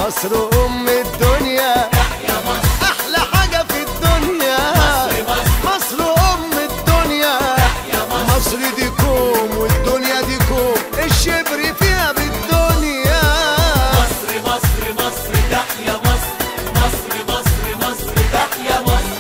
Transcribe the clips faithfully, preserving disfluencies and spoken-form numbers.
مصر أم الدنيا، تحيا مصر، أحلى حاجة في الدنيا. مصر مصر، مصر أم الدنيا، تحيا مصر، مصر دي كوم والدنيا دي كوم، الشبر فيها بالدنيا. مصر مصر مصر، تحيا مصر، مصر مصر مصر، تحيا مصر.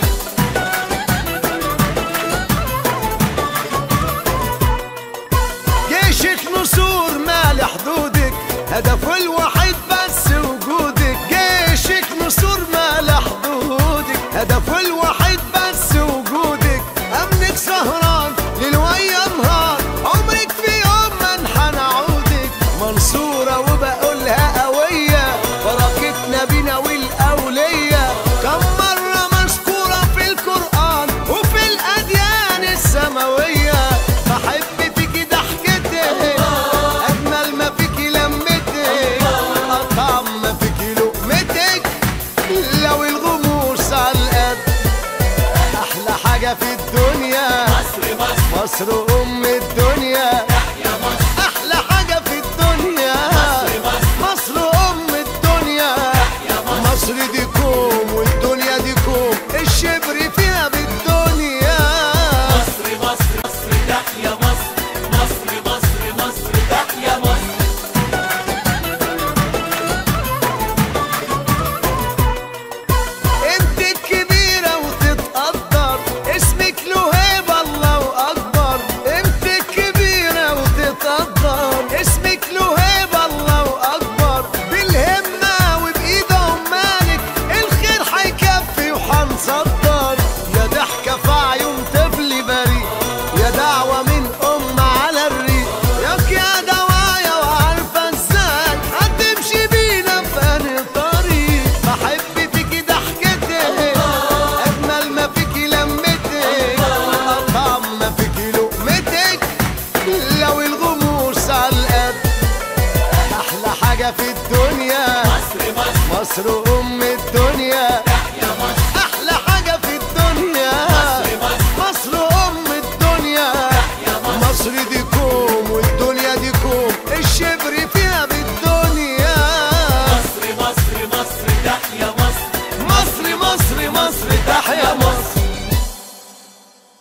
جيشك نسور مال حدودك، هدفه الوحيد بس وجودك. جيشك نسور مال حدودك، هدفه الوحيد بس وجودك. أمنك سهران ليل ويا نهار، عمرك في يوم ما انحنى عودك. منصورة وبقولها قوية، بركتنا بينا والأولية. كم مرة مذكورة في القرآن وفي الأديان السماوية. بحب فيكي ضحكتك، أجمل ما فيكي لمتك، أطعم ما فيكي لقمتك. لو الغموس على القد، أحلى حاجة في الدنيا. مصر مصر، مصر أم الدنيا، تحيا مصر، أحلى حاجة في الدنيا. مصر مصر، مصر أم الدنيا، تحيا مصر. مصر دي كوم والدنيا دي كوم، الشبر فيها بالدنيا. مصر مصر مصر، تحيا مصر، مصر مصر مصر، تحيا مصر. انت الكبيرة وتتقدر، اسمك له هيبة الله أكبر. انت الكبيرة وتتقدر، اسمك له هيبة الله أكبر. بالهمة وبإيد عمالك، الخير حيكفي وحنصدر. يا ضحكة في عيون طفل بريء، يا دعوة من أم على الريق. ياك يا دوايا وعارفة ازاي هتمشي بينا في أنهي طريق. بحب فيكي ضحكتك، أجمل ما فيكي لمتك، أطعم ما فيكي لقمتك. لو الغموس على القد، أحلى حاجة في الدنيا. مصر مصر، مصر أم الدنيا،